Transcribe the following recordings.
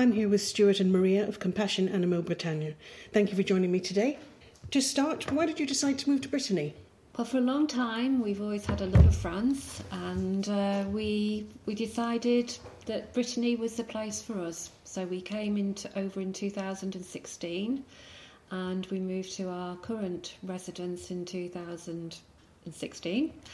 I'm here with Stuart and Maria of Compassion Animaux Bretagne. Thank you for joining me today. To start, why did you decide to move to Brittany? Well, for a long time, we've always had a love of France, and we decided that Brittany was the place for us. So we came over in 2016, and we moved to our current residence in 2016.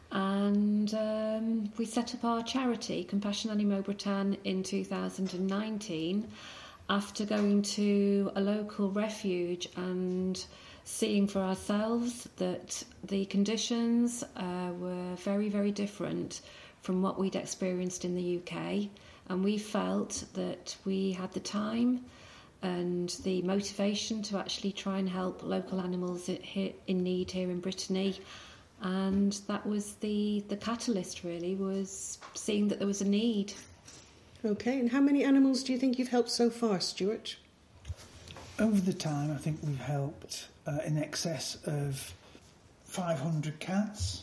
And we set up our charity, Compassion Animaux Bretagne, in 2019, after going to a local refuge and seeing for ourselves that the conditions were very, very different from what we'd experienced in the UK. And we felt that we had the time and the motivation to actually try and help local animals in need here in Brittany. And that was the catalyst, really, was seeing that there was a need. Okay, and how many animals do you think you've helped so far, Stuart? Over the time, I think we've helped in excess of 500 cats,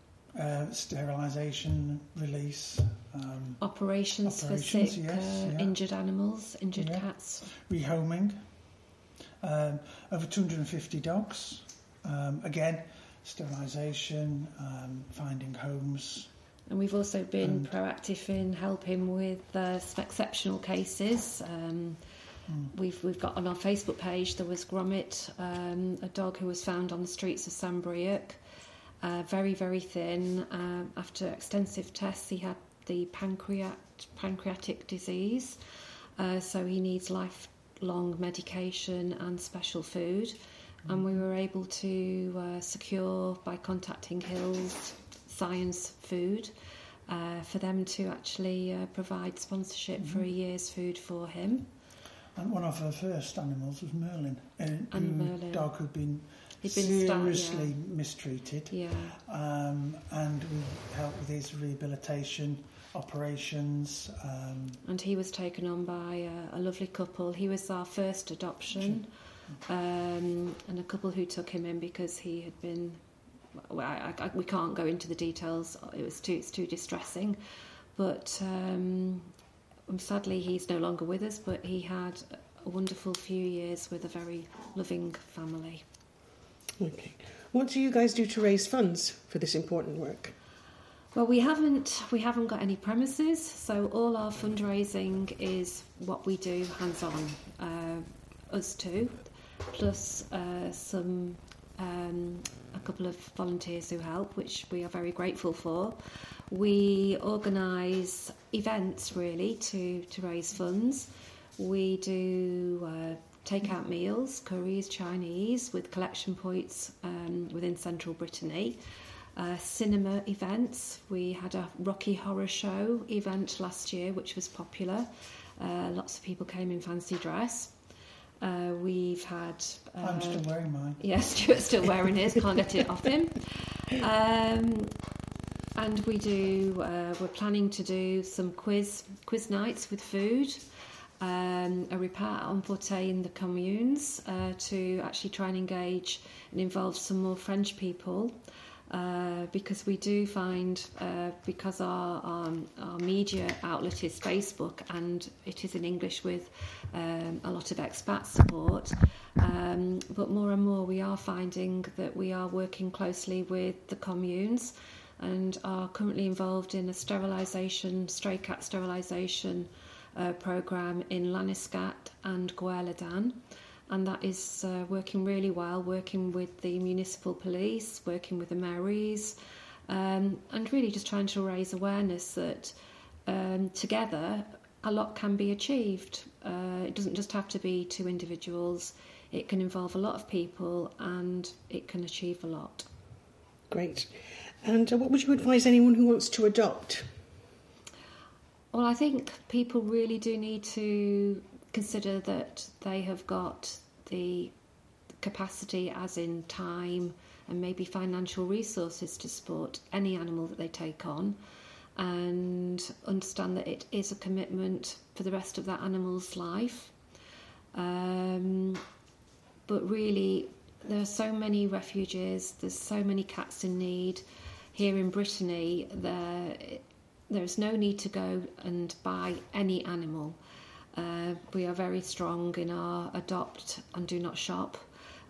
sterilisation, release. Operations for sick, injured animals, injured cats. Rehoming. Over 250 dogs. Again, sterilisation, finding homes. And we've also been proactive in helping with exceptional cases. We've got on our Facebook page, there was Gromit, a dog who was found on the streets of Saint-Brieuc, very, very thin. After extensive tests, he had the pancreatic disease, so he needs lifelong medication and special food. And we were able to secure, by contacting Hills Science Food, for them to actually provide sponsorship for a year's food for him. And one of our first animals was Merlin, a dog who'd been seriously mistreated. Yeah. And we helped with his rehabilitation operations. And he was taken on by a lovely couple. He was our first adoption, and a couple who took him in because he had been... Well, we can't go into the details. It's too distressing. But... sadly, he's no longer with us, but he had a wonderful few years with a very loving family. Okay. What do you guys do to raise funds for this important work? Well, we haven't got any premises, so all our fundraising is what we do hands-on, us two, plus a couple of volunteers who help, which we are very grateful for. We organise events, really, to raise funds. We do take-out meals, curries, Chinese, with collection points within central Brittany. Cinema events. We had a Rocky Horror Show event last year, which was popular. Lots of people came in fancy dress. We've had... I'm still wearing mine. Yes, Stuart's still wearing his, can't get it off him. And we're planning to do some quiz nights with food, a repas à emporter in the communes to actually try and engage and involve some more French people. Because we do find, because our media outlet is Facebook and it is in English with a lot of expat support, but more and more we are finding that we are working closely with the communes and are currently involved in a stray cat sterilisation programme in Laniscat and Gwerledan. And that is working really well, working with the municipal police, working with the maries, and really just trying to raise awareness that together a lot can be achieved. It doesn't just have to be two individuals. It can involve a lot of people and it can achieve a lot. Great. And what would you advise anyone who wants to adopt? Well, I think people really do need to consider that they have got the capacity, as in time and maybe financial resources, to support any animal that they take on, and understand that it is a commitment for the rest of that animal's life. But really, there are so many refuges, there's so many cats in need. Here in Brittany, there's no need to go and buy any animal. We are very strong in our adopt and do not shop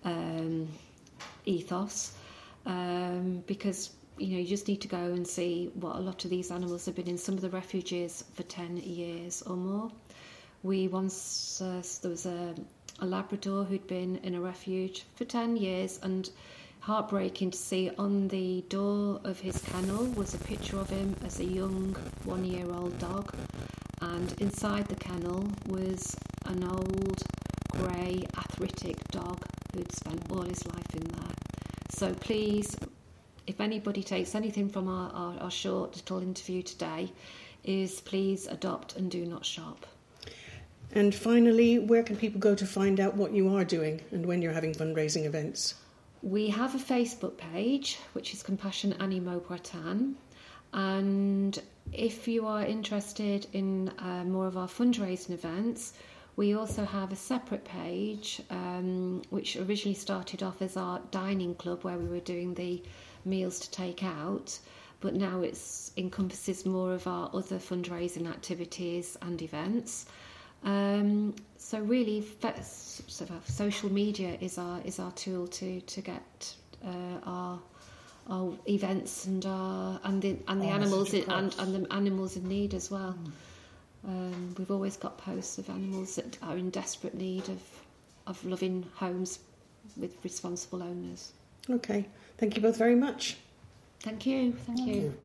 ethos, because you just need to go and see what a lot of these animals have been in. Some of the refuges for 10 years or more. We once, there was a Labrador who'd been in a refuge for 10 years, and heartbreaking to see on the door of his kennel was a picture of him as a young 1-year-old dog, and inside the kennel was an old grey arthritic dog who'd spent all his life in there. So please, if anybody takes anything from our short little interview today, is please adopt and do not shop. And finally, where can people go to find out what you are doing and when you're having fundraising events? We have a Facebook page, which is Compassion Animaux Bretagne. And if you are interested in more of our fundraising events, we also have a separate page, which originally started off as our dining club, where we were doing the meals to take out, but now it encompasses more of our other fundraising activities and events. So really, social media is our tool to get our events and the animals and the animals in need as well. We've always got posts of animals that are in desperate need of loving homes with responsible owners. Okay, thank you both very much. Thank you.